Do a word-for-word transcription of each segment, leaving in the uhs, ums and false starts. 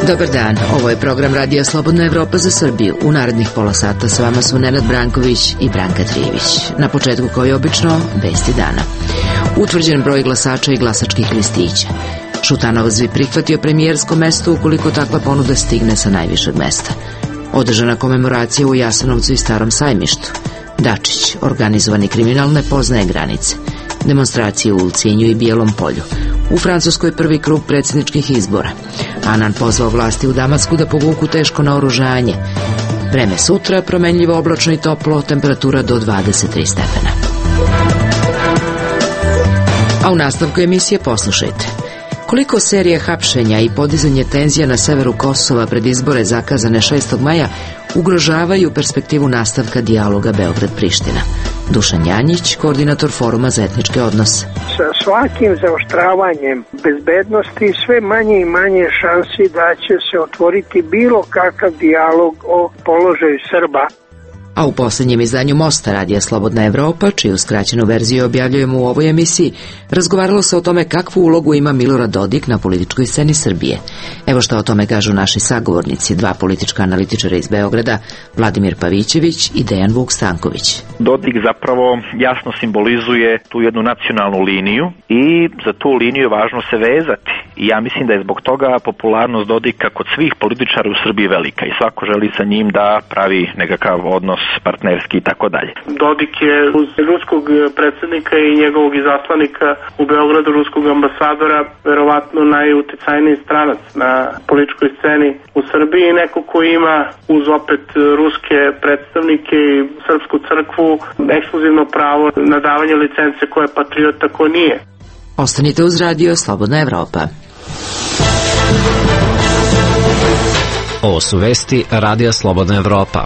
Dobar dan, ovo je program Radija Slobodna Evropa za Srbiju. U narednih pola sata s vama su Nenad Branković i Branka Trijević. Na početku, kao i obično, vesti dana. Utvrđen broj glasača i glasačkih listića. Šutanovac bi prihvatio premijersko mesto ukoliko takva ponuda stigne sa najvišeg mesta. Održana komemoracija u Jasenovcu i Starom Sajmištu. Dačić, organizovani kriminal ne poznaje granice. Demonstracije u Ulcinju i Bijelom Polju. U Francuskoj prvi krug predsjedničkih izbora. Anan pozvao vlasti u Damasku da povuku teško naoružanje. Vreme sutra, promenljivo, oblačno i toplo, temperatura do dvadeset tri stepena. A u nastavku emisije poslušajte. Koliko serije hapšenja i podizanje tenzija na severu Kosova pred izbore zakazane šestog maja ugrožavaju perspektivu nastavka dijaloga Beograd-Priština. Dušan Janjić, koordinator Foruma za etničke odnose. Sa svakim zaoštravanjem bezbednosti sve manje i manje šansi da će se otvoriti bilo kakav dijalog o položaju Srba. A u posljednjem izdanju Mosta Radija Slobodna Evropa, čiju skraćenu verziju objavljujemo u ovoj emisiji, razgovaralo se o tome kakvu ulogu ima Milorad Dodik na političkoj sceni Srbije. Evo što o tome kažu naši sagovornici, dva politička analitičara iz Beograda, Vladimir Pavićević i Dejan Vuk Stanković. Dodik zapravo jasno simbolizuje tu jednu nacionalnu liniju i za tu liniju je važno se vezati. I ja mislim da je zbog toga popularnost Dodika kod svih političara u Srbiji velika i svako želi sa njim da pravi nekakav odnos partnerski i tako dalje. Dodik je uz ruskog predsjednika i njegovog izaslanika u Beogradu, ruskog ambasadora, verovatno najuticajniji stranac na političkoj sceni u Srbiji i neko ko ima uz opet ruske predstavnike i srpsku crkvu ekskluzivno pravo na davanje licence ko je patriot, ko nije. Ostanite uz Radio Slobodna Evropa. Ovo su vesti Radija Slobodna Evropa.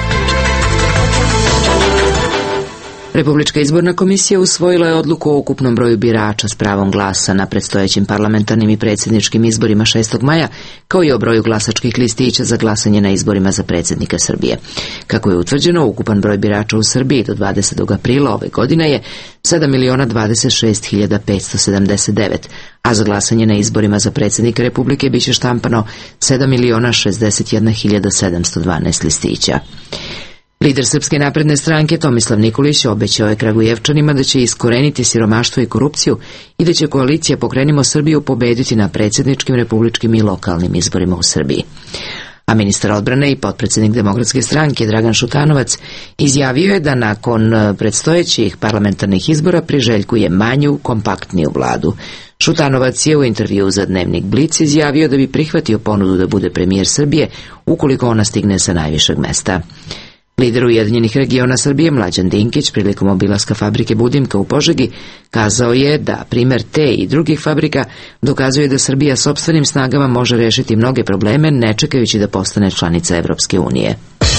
Republička izborna komisija usvojila je odluku o ukupnom broju birača s pravom glasa na predstojećim parlamentarnim i predsjedničkim izborima šestog maja, kao i o broju glasačkih listića za glasanje na izborima za predsjednika Srbije. Kako je utvrđeno, ukupan broj birača u Srbiji do dvadesetog aprila ove godine je sedam miliona dvadeset šest hiljada petsto sedamdeset devet, a za glasanje na izborima za predsjednika Republike biće štampano sedam miliona šezdeset jedna hiljada sedamsto dvanaest listića. Lider Srpske napredne stranke Tomislav Nikolić obećao je Kragujevčanima da će iskoreniti siromaštvo i korupciju i da će koalicija Pokrenimo Srbiju pobediti na predsjedničkim, republičkim i lokalnim izborima u Srbiji. A ministar odbrane i potpredsjednik Demokratske stranke Dragan Šutanovac izjavio je da nakon predstojećih parlamentarnih izbora priželjkuje manju, kompaktniju vladu. Šutanovac je u intervjuu za Dnevnik Blic izjavio da bi prihvatio ponudu da bude premijer Srbije ukoliko ona stigne sa najvišeg mesta. Lider Ujedinjenih regiona Srbije Mlađan Dinkić prilikom obilaska fabrike Budimka u Požegi kazao je da primer te i drugih fabrika dokazuje da Srbija sopstvenim snagama može rešiti mnoge probleme ne čekajući da postane članica Evropske unije.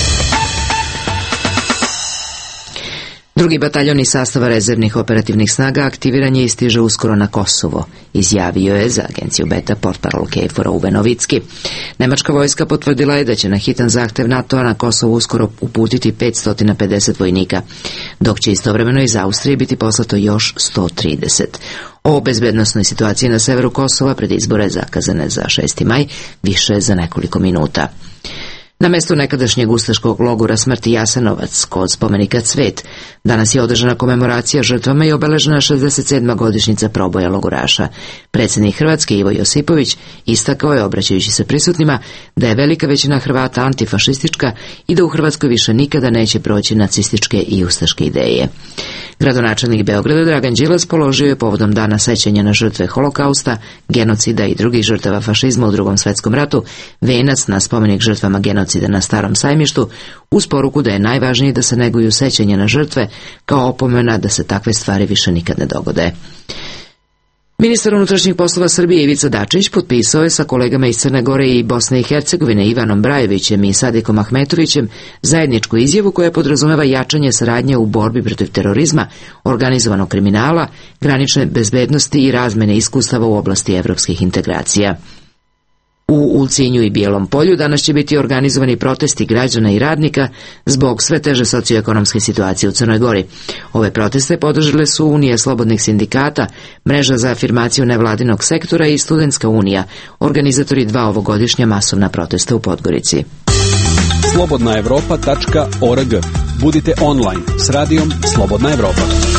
Drugi bataljon iz sastava rezervnih operativnih snaga aktiviran je i stiže uskoro na Kosovo, izjavio je za agenciju Beta portparol Kejfora Uwe Novicki. Nemačka vojska potvrdila je da će na hitan zahtev NATO-a na Kosovo uskoro uputiti petsto pedeset vojnika, dok će istovremeno iz Austrije biti poslato još sto trideset. O bezbednosnoj situaciji na severu Kosova pred izbore zakazane za šesti maj više za nekoliko minuta. Na mestu nekadašnjeg ustaškog logora smrti Jasenovac, kod spomenika Cvet, danas je održana komemoracija žrtvama i obeležena šezdeset sedma godišnjica proboja logoraša. Predsjednik Hrvatske Ivo Josipović istakao je, obraćajući se prisutnima, da je velika većina Hrvata antifašistička i da u Hrvatskoj više nikada neće proći nacističke i ustaške ideje. Gradonačelnik Beograda Dragan Đilas položio je povodom dana sećanja na žrtve holokausta, genocida i drugih žrtava fašizma u Drugom svjetskom ratu venac na spomenik žrtvama genocida na Starom Sajmištu, uz poruku da je najvažnije da se neguju sećanja na žrtve kao opomena da se takve stvari više nikad ne dogode. Ministar unutrašnjih poslova Srbije Ivica Dačić potpisao je sa kolegama iz Crne Gore i Bosne i Hercegovine Ivanom Brajevićem i Sadikom Ahmetovićem zajedničku izjavu koja podrazumeva jačanje saradnje u borbi protiv terorizma, organizovanog kriminala, granične bezbednosti i razmene iskustava u oblasti evropskih integracija. U Ulcinju i Bijelom Polju danas će biti organizovani protesti građana i radnika zbog sve teže socioekonomske situacije u Crnoj Gori. Ove proteste podržale su Unija slobodnih sindikata, Mreža za afirmaciju nevladinog sektora i Studentska unija, organizatori dva ovogodišnja masovna protesta u Podgorici. slobodna evropa tačka org. Budite online s radijom Slobodna Evropa.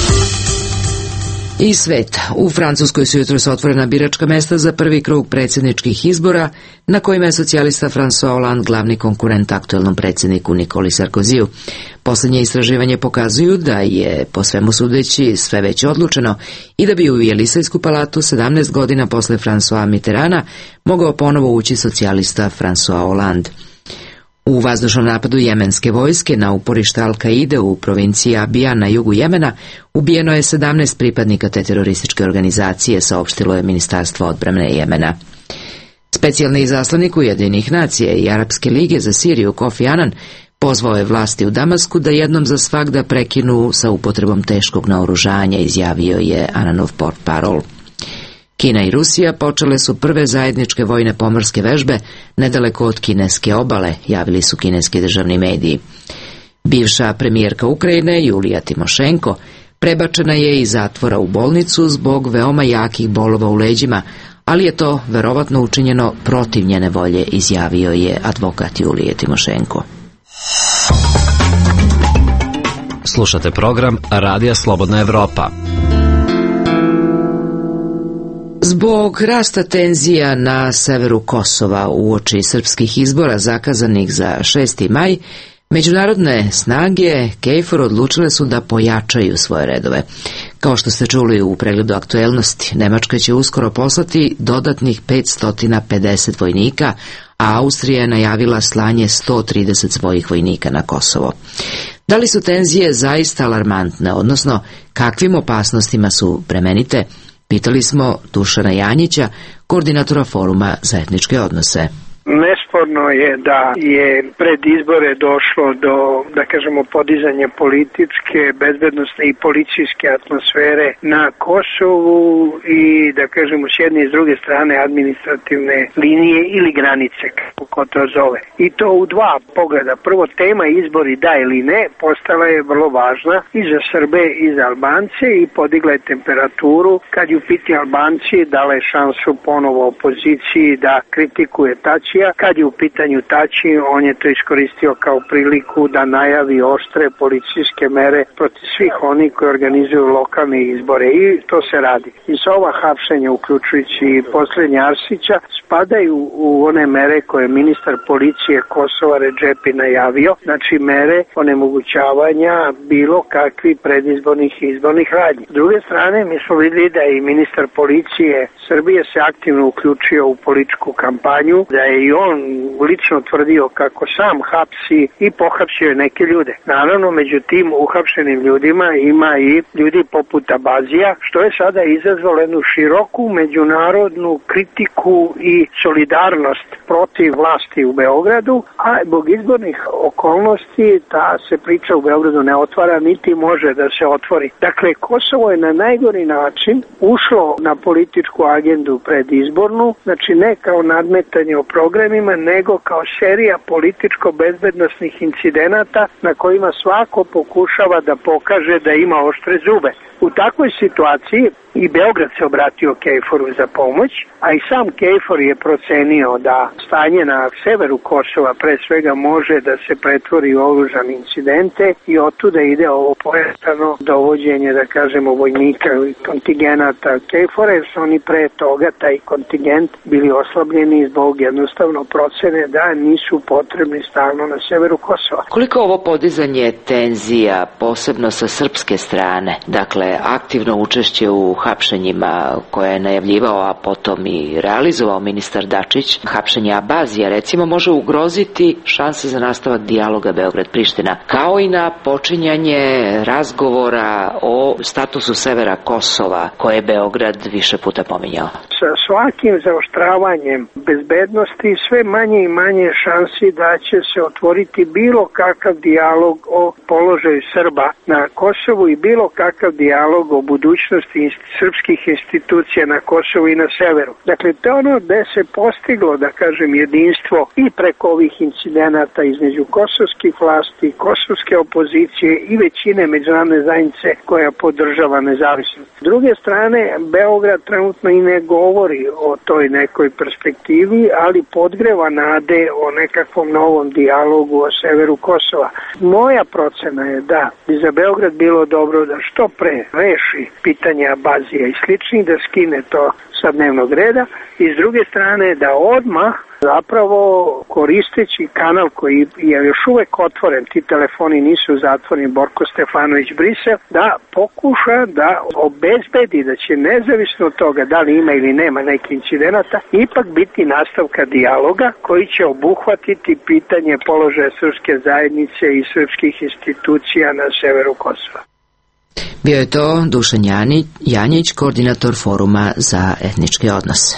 I svet. U Francuskoj su jutros otvorena biračka mesta za prvi krug predsjedničkih izbora, na kojima je socijalista François Hollande glavni konkurent aktuelnom predsjedniku Nikoli Sarkoziju. Posljednje istraživanje pokazuju da je, po svemu sudeći, sve već odlučeno i da bi u Jelisejsku palatu sedamnaest godina posle François Mitterranda mogao ponovo ući socijalista François Hollande. U vazdušnom napadu jemenske vojske na uporište Al-Kaide u provinciji Abija na jugu Jemena ubijeno je sedamnaest pripadnika te terorističke organizacije, saopštilo je Ministarstvo odbrane Jemena. Specijalni izaslanik Ujedinjenih nacija i Arapske lige za Siriju Kofi Annan pozvao je vlasti u Damasku da jednom za svagda prekinu sa upotrebom teškog naoružanja, izjavio je Annanov portparol. Kina i Rusija počele su prve zajedničke vojne pomorske vežbe nedaleko od kineske obale, javili su kineski državni mediji. Bivša premijerka Ukrajine Julija Timošenko prebačena je iz zatvora u bolnicu zbog veoma jakih bolova u leđima, ali je to verovatno učinjeno protiv njene volje, izjavio je advokat Julije Timošenko. Slušate program Radija Slobodna Evropa. Zbog rasta tenzija na severu Kosova uoči srpskih izbora zakazanih za šesti maj, međunarodne snage KFOR odlučile su da pojačaju svoje redove. Kao što ste čuli u pregledu aktuelnosti, Nemačka će uskoro poslati dodatnih petsto pedeset vojnika, a Austrija je najavila slanje sto trideset svojih vojnika na Kosovo. Da li su tenzije zaista alarmantne, odnosno kakvim opasnostima su bremenite? Pitali smo Dušana Janjića, koordinatora Foruma za etničke odnose. Nesporno je da je pred izbore došlo do, da kažemo, podizanja političke, bezbednosne i policijske atmosfere na Kosovu i, da kažemo, s jedne i s druge strane administrativne linije ili granice, kako to zove. I to u dva pogleda. Prvo, tema izbori da ili ne postala je vrlo važna i za Srbe i za Albance i podigla je temperaturu. Kad ju piti Albanci, dala je šansu ponovo opoziciji da kritikuje Tači. Kad je u pitanju Tači, on je to iskoristio kao priliku da najavi oštre policijske mere protiv svih onih koji organizuju lokalne izbore i to se radi. I sa ova hapšenja, uključujući i posljednje Arsića, spadaju u one mere koje je ministar policije Kosova Redžepi najavio, znači mere onemogućavanja bilo kakvi predizbornih i izbornih radnji. S druge strane, mi smo vidjeli da je i ministar policije Srbije se aktivno uključio u političku kampanju, da je i on lično tvrdio kako sam hapsi i pohapsio je neke ljude. Naravno, među tim uhapšenim ljudima ima i ljudi poput Abazija, što je sada izazvalo jednu široku međunarodnu kritiku i solidarnost protiv vlasti u Beogradu, a zbog izbornih okolnosti ta se priča u Beogradu ne otvara, niti može da se otvori. Dakle, Kosovo je na najgori način ušlo na političku agendu predizbornu, znači ne kao nadmetanje o programima, nego kao serija političko-bezbednosnih incidenata na kojima svako pokušava da pokaže da ima oštre zube. U takvoj situaciji i Beograd se obratio KFOR-u za pomoć, a i sam KFOR je procenio da stanje na severu Kosova pre svega može da se pretvori u oružane incidente i otuda ide ovo pojačano dovođenje, da kažemo, vojnika i kontingenata KFOR-a, jer su oni pre toga taj kontingent bili oslabljeni zbog jednostavno procene da nisu potrebni stalno na severu Kosova. Koliko ovo podizanje tenzija, posebno sa srpske strane, dakle aktivno učešće u hapšenjima koje je najavljivao, a potom i realizovao ministar Dačić, hapšenje Abazija recimo, može ugroziti šanse za nastavak dijaloga Beograd-Priština, kao i na počinjanje razgovora o statusu severa Kosova, koje je Beograd više puta pominjao? S sa svakim zaoštravanjem bezbednosti sve manje i manje šansi da će se otvoriti bilo kakav dijalog o položaju Srba na Kosovu i bilo kakav dijalog o budućnosti srpskih institucija na Kosovu i na severu. Dakle, to je ono gde se postiglo, da kažem, jedinstvo i preko ovih incidenata između kosovskih vlasti, kosovske opozicije i većine međunarodne zajednice koja podržava nezavisnost. S druge strane, Beograd trenutno i ne govori o toj nekoj perspektivi, ali podgreva nade o nekakvom novom dijalogu o severu Kosova. Moja procena je da bi za Beograd bilo dobro da što pre reši pitanje Abazija i sličnih, da skine to sa dnevnog reda i s druge strane da odmah zapravo koristeći kanal koji je još uvek otvoren, ti telefoni nisu zatvoreni, Borko Stefanović Brisel, da pokuša da obezbedi da će nezavisno od toga da li ima ili nema nekih incidenata, ipak biti nastavka dijaloga koji će obuhvatiti pitanje položaja srpske zajednice i srpskih institucija na severu Kosova. Bio je to Dušan Janjić, koordinator Foruma za etničke odnose.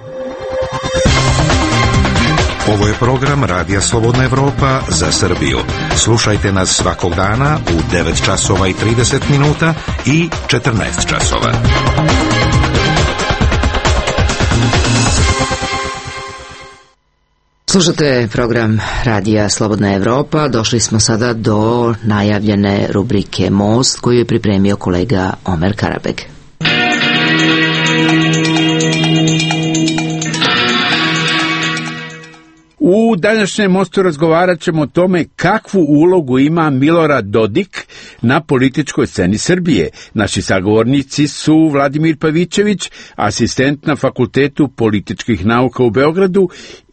Ovo je program Radija Slobodna Evropa za Srbiju. Slušajte nas svakog dana u devet časova i trideset minuta i četrnaest časova. Slušate program Radija Slobodna Evropa. Došli smo sada do najavljene rubrike Most koju je pripremio kolega Omer Karabeg. U današnjem Mostu razgovarat ćemo o tome kakvu ulogu ima Milorad Dodik na političkoj sceni Srbije. Naši sagovornici su Vladimir Pavićević, asistent na Fakultetu političkih nauka u Beogradu,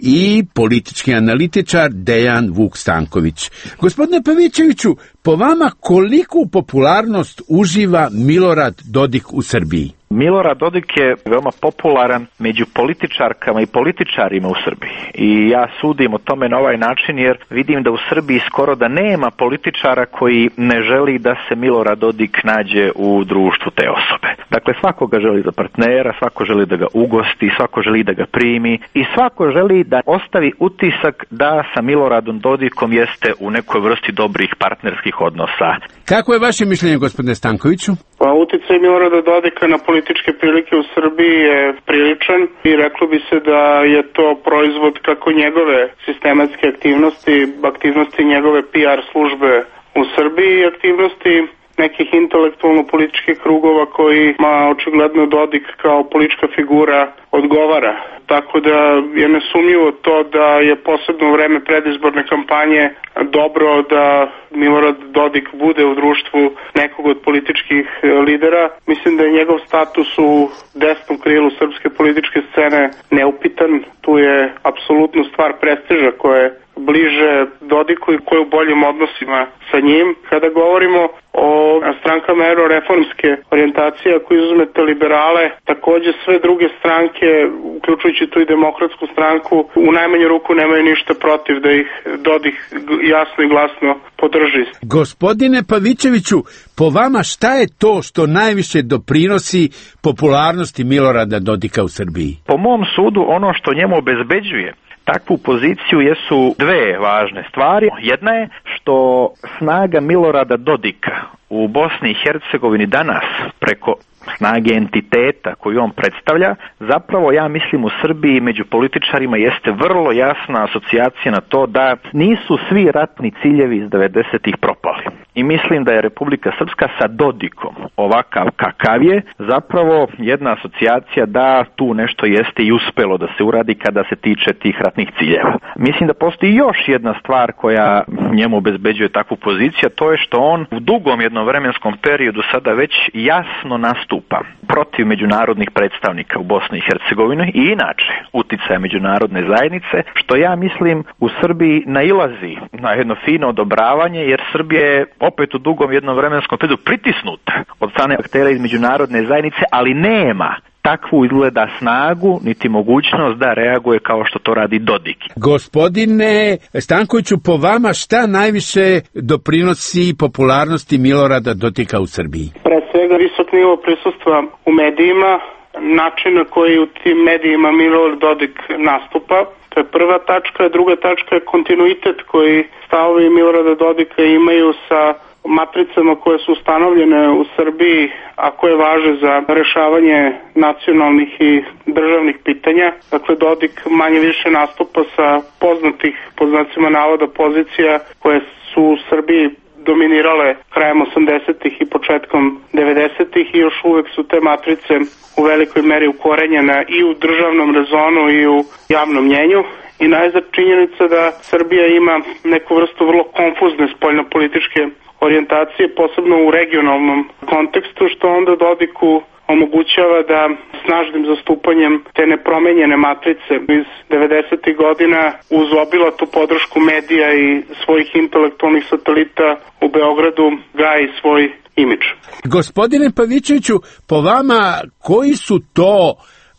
i politički analitičar Dejan Vuk Stanković. Gospodine Pavićeviću, po vama koliku popularnost uživa Milorad Dodik u Srbiji? Milorad Dodik je veoma popularan među političarkama i političarima u Srbiji. I ja sudim o tome na ovaj način jer vidim da u Srbiji skoro da nema političara koji ne želi da se Milorad Dodik nađe u društvu te osobe. Dakle, svako ga želi za partnera, svako želi da ga ugosti, svako želi da ga primi i svako želi da ostavi utisak da sa Miloradom Dodikom jeste u nekoj vrsti dobrih partnerskih odnosa. Kako je vaše mišljenje, gospodine Stankoviću? Pa, uticaj Milorada Dodika na političke prilike u Srbiji je priličan i reklo bi se da je to proizvod kako njegove sistematske aktivnosti, aktivnosti njegove P R službe u Srbiji i aktivnosti nekih intelektualno-političkih krugova kojima očigledno Dodik kao politička figura odgovara. Tako da je nesumnjivo to da je posebno u vreme predizborne kampanje dobro da Milorad Dodik bude u društvu nekog od političkih lidera. Mislim da je njegov status u desnom krilu srpske političke scene neupitan. Tu je apsolutno stvar prestiža koja je bliže Dodiku i koji je u boljim odnosima sa njim. Kada govorimo o strankama euroreformske orijentacije, ako izuzmete liberale, takođe sve druge stranke, uključujući tu i demokratsku stranku, u najmanju ruku nemaju ništa protiv da ih Dodik jasno i glasno podrži. Gospodine Pavićeviću, po vama šta je to što najviše doprinosi popularnosti Milorada Dodika u Srbiji? Po mom sudu, ono što njemu obezbeđuje takvu poziciju jesu dve važne stvari. Jedna je što snaga Milorada Dodika u Bosni i Hercegovini danas preko snage entiteta koju on predstavlja, zapravo ja mislim u Srbiji među političarima jeste vrlo jasna asocijacija na to da nisu svi ratni ciljevi iz devedesetih propali. I mislim da je Republika Srpska sa Dodikom ovakav kakav je zapravo jedna asocijacija da tu nešto jeste i uspelo da se uradi kada se tiče tih ratnih ciljeva. Mislim da postoji još jedna stvar koja njemu obezbeđuje takvu poziciju, a to je što on u dugom jednom vremenskom periodu sada već jasno nastupa protiv međunarodnih predstavnika u Bosni i Hercegovini i inače uticaja međunarodne zajednice, što ja mislim u Srbiji nailazi na jedno fino odobravanje, jer Srbija je opet u dugom jednom vremenskom periodu pritisnuta od strane aktera iz međunarodne zajednice, ali nema takvu izgleda snagu niti mogućnost da reaguje kao što to radi Dodik. Gospodine Stankoviću, po vama šta najviše doprinosi popularnosti Milorada Dodika u Srbiji? Pre svega visok nivo prisustva u medijima način na koji u tim medijima Milorad Dodik nastupa. To je prva tačka. Druga tačka je kontinuitet koji stavovi Milorada Dodika imaju sa matricama koje su ustanovljene u Srbiji, a koje važe za rešavanje nacionalnih i državnih pitanja. Dakle, Dodik manje više nastupa sa poznatih, pod znacima navoda, pozicija koje su u Srbiji dominirale krajem osamdesetih i početkom devedesetih i još uvek su te matrice u velikoj meri ukorenjene i u državnom rezonu i u javnom mnjenju. I najzad činjenica da Srbija ima neku vrstu vrlo konfuzne spoljnopolitičke orijentacije, posebno u regionalnom kontekstu, što onda Dodiku omogućava da snažnim zastupanjem te nepromenjene matrice iz devedesetih godina uz obilatu podršku medija i svojih intelektualnih satelita u Beogradu gaji svoj imidž. Gospodine Pavićeviću, po vama koji su to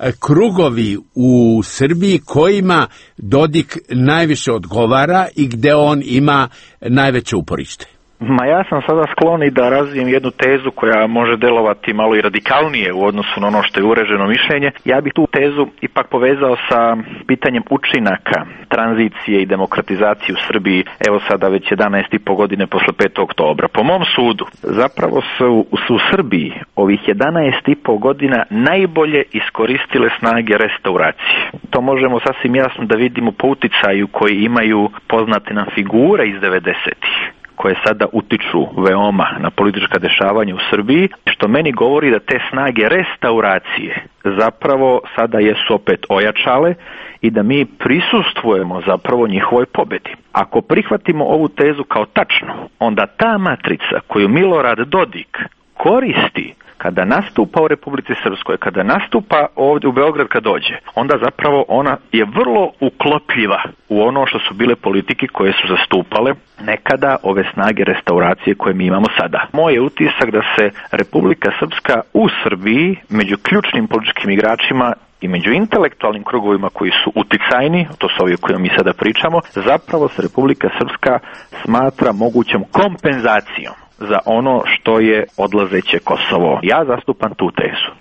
krugovi u Srbiji kojima Dodik najviše odgovara i gde on ima najveće uporište? Ma ja sam sada sklon i da razvijem jednu tezu koja može delovati malo i radikalnije u odnosu na ono što je uređeno mišljenje. Ja bih tu tezu ipak povezao sa pitanjem učinaka tranzicije i demokratizacije u Srbiji, evo sada već jedanaest i po godine posle petog oktobra. Po mom sudu, zapravo su, su u Srbiji ovih jedanaest i po godina najbolje iskoristile snage restauracije. To možemo sasvim jasno da vidimo po uticaju koji imaju poznate nam figure iz devedesetih. Koje sada utiču veoma na politička dešavanja u Srbiji, što meni govori da te snage restauracije zapravo sada jesu opet ojačale i da mi prisustvujemo zapravo njihovoj pobedi. Ako prihvatimo ovu tezu kao tačnu, onda ta matrica koju Milorad Dodik koristi kada nastupa u Republici Srpskoj, kada nastupa ovdje u Beograd kad dođe, onda zapravo ona je vrlo uklopljiva u ono što su bile politike koje su zastupale nekada ove snage restauracije koje mi imamo sada. Moj je utisak da se Republika Srpska u Srbiji među ključnim političkim igračima i među intelektualnim krugovima koji su uticajni, to su ovi o kojima mi sada pričamo, zapravo se Republika Srpska smatra mogućom kompenzacijom za ono što je odlazeće Kosovo. Ja zastupam tu tezu.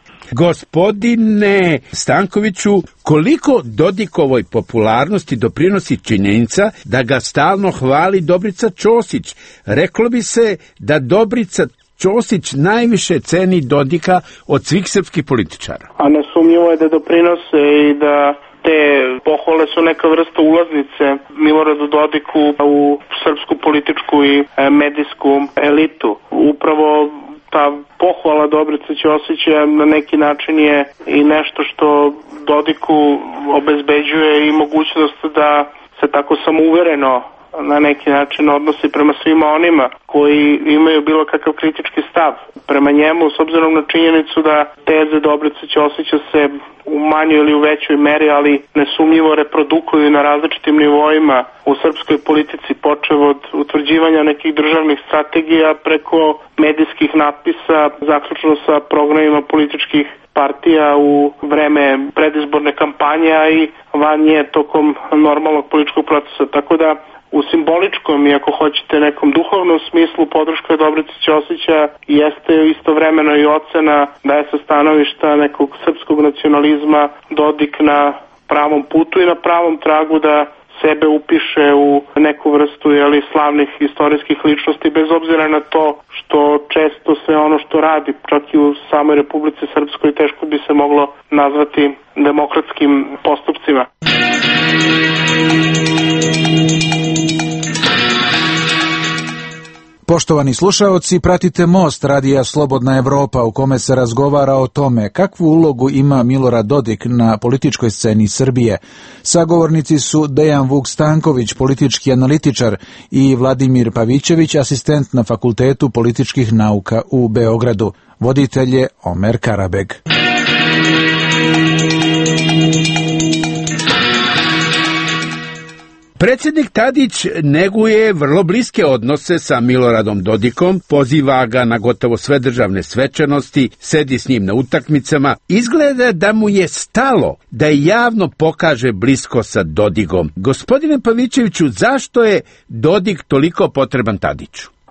Gospodine Stankoviću, koliko Dodikovoj popularnosti doprinosi činjenica da ga stalno hvali Dobrica Ćosić? Reklo bi se da Dobrica Ćosić najviše ceni Dodika od svih srpskih političara. A nesumnjivo je da doprinose i da te pohvale su neka vrsta ulaznice Miloradu Dodiku u srpsku političku i medijsku elitu. Upravo ta pohvala Dobrice Ćosića na neki način je i nešto što Dodiku obezbeđuje i mogućnost da se tako samouvereno na neki način odnosi prema svima onima koji imaju bilo kakav kritički stav prema njemu, s obzirom na činjenicu da teze Dobrice Ćosića se u manjoj ili u većoj meri, ali nesumnjivo reprodukuju na različitim nivoima u srpskoj politici, počev od utvrđivanja nekih državnih strategija preko medijskih natpisa, zaključno sa programima političkih partija u vreme predizborne kampanje i van nje tokom normalnog političkog procesa. Tako da u simboličkom i ako hoćete nekom duhovnom smislu podrška Dobrice Ćosića jeste istovremeno i ocena da je sa stanovišta nekog srpskog nacionalizma Dodik na pravom putu i na pravom tragu da sebe upiše u neku vrstu jeli, slavnih istorijskih ličnosti, bez obzira na to što često se ono što radi, čak i u samoj Republici Srpskoj, teško bi se moglo nazvati demokratskim postupcima. Poštovani slušaoci, pratite Most radija Slobodna Evropa u kome se razgovara o tome kakvu ulogu ima Milorad Dodik na političkoj sceni Srbije. Sagovornici su Dejan Vuk Stanković, politički analitičar, i Vladimir Pavićević, asistent na Fakultetu političkih nauka u Beogradu. Voditelj je Omer Karabeg. Predsjednik Tadić neguje vrlo bliske odnose sa Miloradom Dodikom, poziva ga na gotovo sve državne svečanosti, sedi s njim na utakmicama. Izgleda da mu je stalo da javno pokaže blisko sa Dodikom. Gospodine Pavićeviću, zašto je Dodik toliko potreban Tadiću?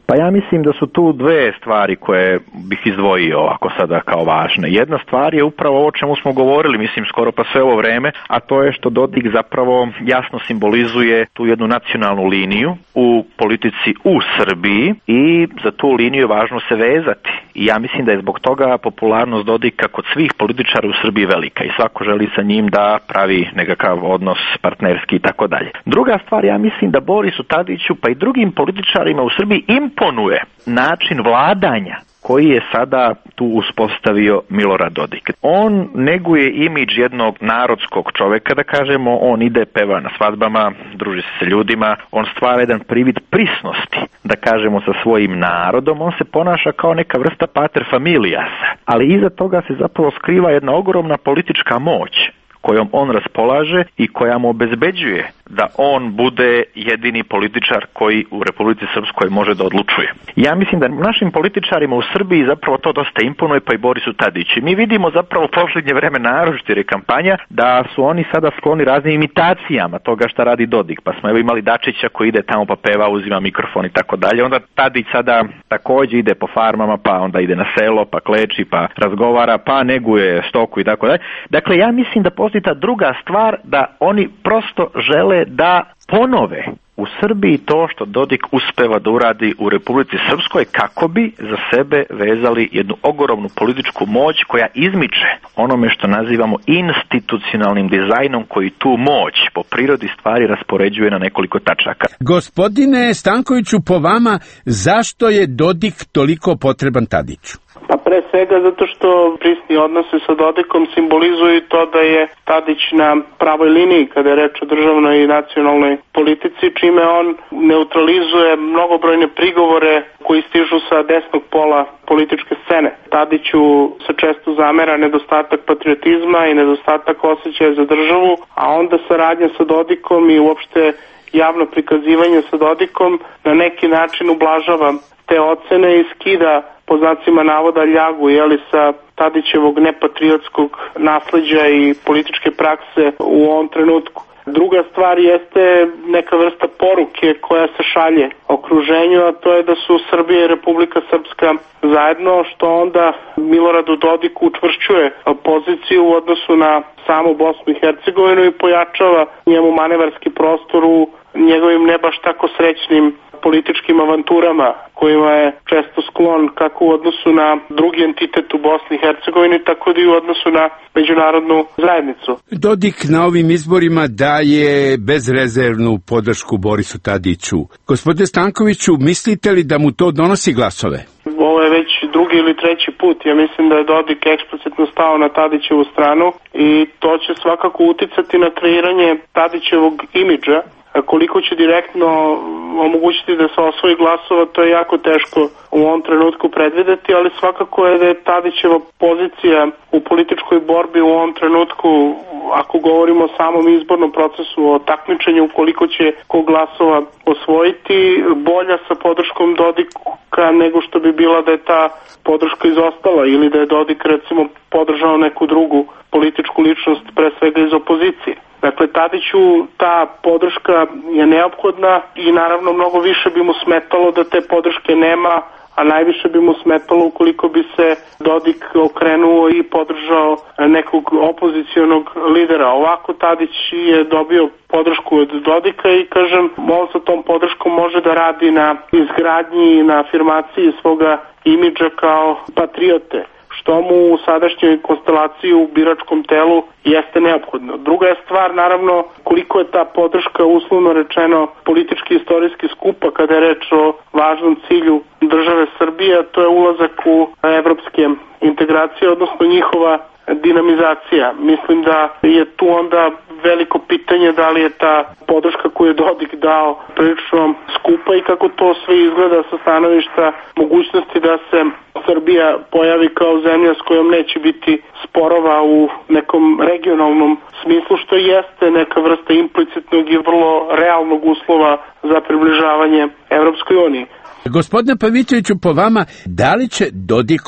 Pa ja mislim da su tu dve stvari koje bih izdvojio ovako sada kao važne. Jedna stvar je upravo ovo o čemu smo govorili, mislim skoro pa sve ovo vreme, a to je što Dodik zapravo jasno simbolizuje tu jednu nacionalnu liniju u politici u Srbiji i za tu liniju je važno se vezati. I ja mislim da je zbog toga popularnost Dodika kod svih političara u Srbiji velika i svako želi sa njim da pravi nekakav odnos partnerski i tako dalje. Druga stvar, ja mislim da Borisu Tadiću pa i drugim političarima u Srbiji imponuje način vladanja koji je sada tu uspostavio Milorad Dodik. On neguje imidž jednog narodskog čoveka, da kažemo, on ide, peva na svadbama, druži se sa ljudima, on stvara jedan privid prisnosti, da kažemo, sa svojim narodom, on se ponaša kao neka vrsta pater familiasa, ali iza toga se zapravo skriva jedna ogromna politička moć kojom on raspolaže i koja mu obezbeđuje da on bude jedini političar koji u Republici Srpskoj može da odlučuje. Ja mislim da našim političarima u Srbiji zapravo to dosta imponuje, pa i Borisu Tadiću. Mi vidimo zapravo u posljednje vreme naročito jer je kampanja da su oni sada skloni raznim imitacijama toga šta radi Dodik. Pa smo evo imali Dačića koji ide tamo pa peva, uzima mikrofon i tako dalje. Onda Tadić sada također ide po farmama, pa onda ide na selo, pa kleči, pa razgovara, pa neguje stoku i tako dalje. Dakle, ja mislim da postoji ta druga stvar da oni prosto žele da ponove u Srbiji to što Dodik uspeva da uradi u Republici Srpskoj kako bi za sebe vezali jednu ogromnu političku moć koja izmiče onome što nazivamo institucionalnim dizajnom koji tu moć po prirodi stvari raspoređuje na nekoliko tačaka. Gospodine Stankoviću, po vama, zašto je Dodik toliko potreban Tadiću? Pa pre svega zato što prisni odnose sa Dodikom simbolizuju to da je Tadić na pravoj liniji kada je reč o državnoj i nacionalnoj politici, čime on neutralizuje mnogobrojne prigovore koji stižu sa desnog pola političke scene. Tadiću se često zamera nedostatak patriotizma i nedostatak osjećaja za državu, a onda saradnja sa Dodikom i uopšte javno prikazivanje sa Dodikom na neki način ublažava te ocene i skida po znacima navoda ljagu jeli, sa Tadićevog nepatriotskog nasleđa i političke prakse u ovom trenutku. Druga stvar jeste neka vrsta poruke koja se šalje okruženju, a to je da su Srbija i Republika Srpska zajedno, što onda Miloradu Dodiku učvršćuje poziciju u odnosu na samu Bosnu i Hercegovinu i pojačava njemu manevarski prostor u njegovim ne baš tako srećnim političkim avanturama kojima je često sklon kako u odnosu na drugi entitet u Bosni i Hercegovini, tako da i u odnosu na međunarodnu zajednicu. Dodik na ovim izborima daje bezrezervnu podršku Borisu Tadiću. Gospodine Stankoviću, mislite li da mu to donosi glasove? Ovo je već drugi ili treći put. Ja mislim da je Dodik eksplicitno stao na Tadićevu stranu i to će svakako uticati na kreiranje Tadićevog imidža. Koliko će direktno omogućiti da se osvoji glasova, to je jako teško u ovom trenutku predvideti, ali svakako je da je Tadićeva pozicija u političkoj borbi u ovom trenutku, ako govorimo o samom izbornom procesu, o takmičenju, koliko će ko glasova osvojiti, bolja sa podrškom Dodika nego što bi bila da je ta podrška izostala ili da je Dodik recimo podržao neku drugu političku ličnost, pre svega iz opozicije. Dakle, Tadiću ta podrška je neophodna i naravno mnogo više bi mu smetalo da te podrške nema, a najviše bi mu smetalo ukoliko bi se Dodik okrenuo i podržao nekog opozicionog lidera. Ovako Tadić je dobio podršku od Dodika i kažem, on sa tom podrškom može da radi na izgradnji i na afirmaciji svoga imidža kao patriote, što mu u sadašnjoj konstelaciji u biračkom telu jeste neophodno. Druga je stvar, naravno, koliko je ta podrška uslovno rečeno politički istorijski skupa kada je reč o važnom cilju države Srbije, to je ulazak u evropske integracije, odnosno njihova dinamizacija. Mislim da je tu onda veliko pitanje da li je ta podrška koju je Dodik dao prilično skupa i kako to sve izgleda sa stanovišta mogućnosti da se Srbija pojavi kao zemlja s kojom neće biti sporova u nekom regionalnom smislu, što jeste neka vrsta implicitnog i vrlo realnog uslova za približavanje Evropskoj uniji. Gospodine Pavićeviću, po vama, da li će Dodikova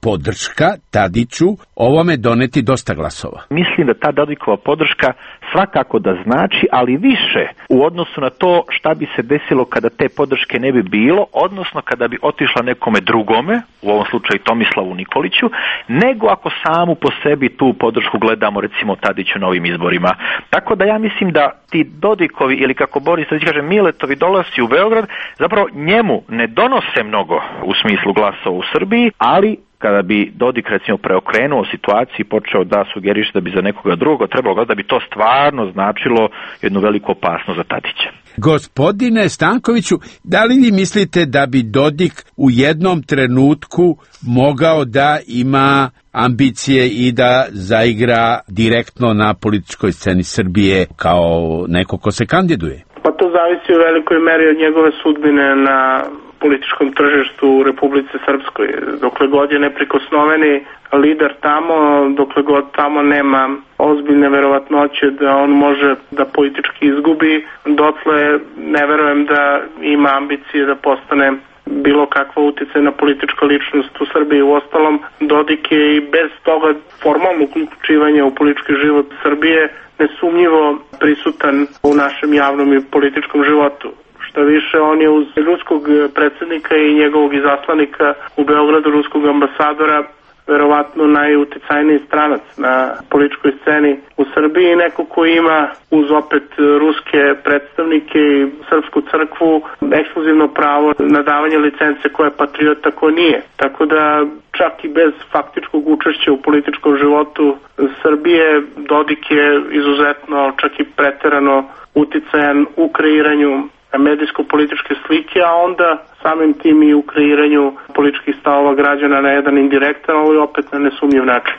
podrška Tadiću ovome doneti dosta glasova? Mislim da ta Dodikova podrška svakako da znači, ali više u odnosu na to šta bi se desilo kada te podrške ne bi bilo, odnosno kada bi otišla nekome drugome, u ovom slučaju Tomislavu Nikoliću, nego ako samu po sebi tu podršku gledamo recimo Tadiću na ovim izborima. Tako da ja mislim da ti Dodikovi, ili kako Boris Tadić kaže, Miletovi dolasci u Beograd, zapravo njemu ne donose mnogo u smislu glasova u Srbiji, ali kada bi Dodik recimo preokrenuo situaciju i počeo da sugeriše da bi za nekoga drugoga trebalo gledati, da bi to stvarno značilo jednu veliku opasnost za Tadića. Gospodine Stankoviću, da li vi mislite da bi Dodik u jednom trenutku mogao da ima ambicije i da zaigra direktno na političkoj sceni Srbije kao neko ko se kandiduje? Pa to zavisi u velikoj meri od njegove sudbine na političkom tržištu u Republici Srpskoj. Dokle god je neprikosnoveni lider tamo, dokle god tamo nema ozbiljne verovatnoće da on može da politički izgubi, dotle ne verujem da ima ambicije da postane bilo kakva uticajna politička ličnost u Srbiji. Uostalom, Dodik je i bez toga formalnog uključivanja u politički život Srbije nesumnjivo prisutan u našem javnom i političkom životu. Što više, on je uz ruskog predsjednika i njegovog izaslanika u Beogradu, ruskog ambasadora, verovatno najuticajniji stranac na političkoj sceni u Srbiji i neko ko ima uz opet ruske predstavnike i srpsku crkvu ekskluzivno pravo na davanje licence ko je patriota, ko nije. Tako da čak i bez faktičkog učešća u političkom životu Srbije, Dodik je izuzetno, čak i preterano uticajan u kreiranju medijsko-političke slike, a onda samim tim i u kreiranju političkih stavova građana na jedan indirektan, ali opet na nesumnjiv način.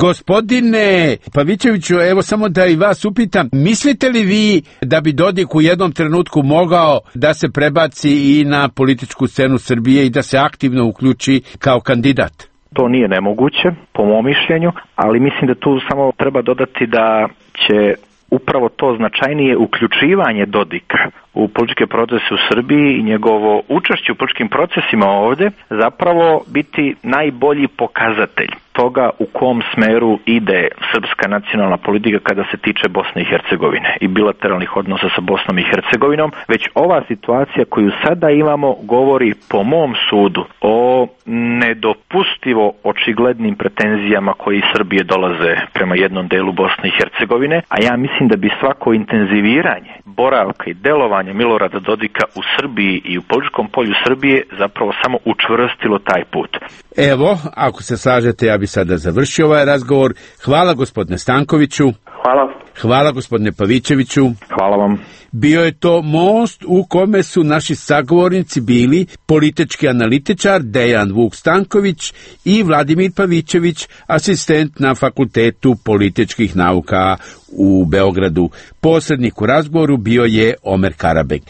Gospodine Pavićeviću, evo samo da i vas upitam, mislite li vi da bi Dodik u jednom trenutku mogao da se prebaci i na političku scenu Srbije i da se aktivno uključi kao kandidat? To nije nemoguće, po mom mišljenju, ali mislim da tu samo treba dodati da će upravo to značajnije uključivanje Dodika u političke procese u Srbiji i njegovo učešće u političkim procesima ovdje zapravo biti najbolji pokazatelj toga u kom smeru ide srpska nacionalna politika kada se tiče Bosne i Hercegovine i bilateralnih odnosa sa Bosnom i Hercegovinom, već ova situacija koju sada imamo govori po mom sudu o nedopustivo očiglednim pretenzijama koji iz Srbije dolaze prema jednom delu Bosne i Hercegovine, a ja mislim da bi svako intenziviranje boravka i delovanja Milorada Dodika u Srbiji i u političkom polju Srbije zapravo samo učvrstilo taj put. Evo, ako se slažete, ja bi sada završio ovaj razgovor. Hvala gospodine Stankoviću. Hvala. Hvala gospodine Pavićeviću. Hvala vam. Bio je to most u kome su naši sagovornici bili politički analitičar Dejan Vuk Stanković i Vladimir Pavićević, asistent na Fakultetu političkih nauka u Beogradu. Posrednik u razgovoru bio je Omer Karabek.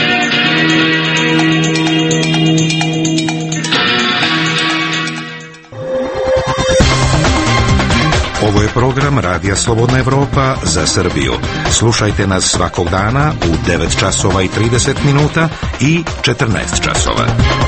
Ovo je program Radija Slobodna Evropa za Srbiju. Slušajte nas svakog dana u devet časova i trideset minuta i četrnaest časova.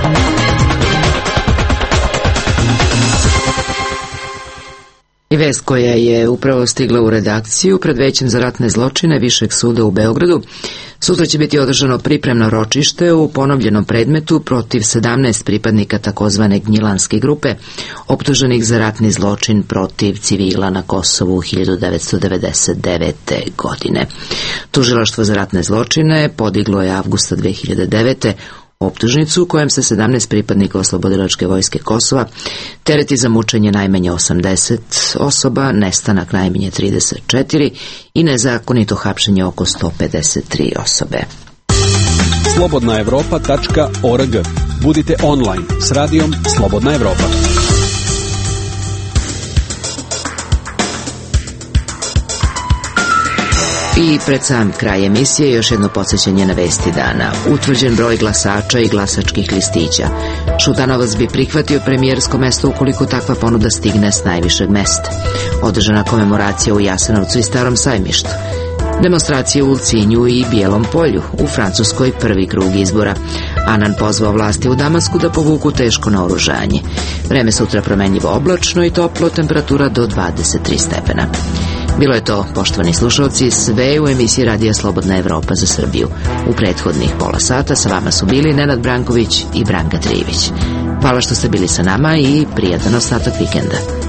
I vest koja je upravo stigla u redakciju pred Većem za ratne zločine Višeg suda u Beogradu. Sutra će biti održano pripremno ročište u ponovljenom predmetu protiv sedamnaest pripadnika takozvane Gnjilanske grupe, optuženih za ratni zločin protiv civila na Kosovu hiljadu devetsto devedeset devete. godine. Tužilaštvo za ratne zločine podiglo je avgusta dve hiljade devete. optužnicu u kojem se sedamnaest pripadnika Oslobodilačke vojske Kosova tereti za mučenje najmanje osamdeset osoba, nestanak najmanje trideset četiri i nezakonito hapšenje oko sto pedeset tri osobe. slobodna evropa tačka org. Budite online s radijom Slobodna Evropa. I pred sam kraj emisije još jedno podsjećanje na vesti dana. Utvrđen broj glasača i glasačkih listića. Šutanovac bi prihvatio premijersko mesto ukoliko takva ponuda stigne s najvišeg mesta. Održana komemoracija u Jasenovcu i Starom Sajmištu. Demonstracije u Ulcinju i Bijelom polju, u Francuskoj prvi krug izbora. Anan pozvao vlasti u Damasku da povuku teško naoružanje. Vreme sutra promenljivo oblačno i toplo, temperatura do dvadeset tri stepena. Bilo je to, poštovani slušalci, sve u emisiji Radija Slobodna Evropa za Srbiju. U prethodnih pola sata sa vama su bili Nenad Branković i Branka Trijević. Hvala što ste bili sa nama i prijatan ostatak vikenda.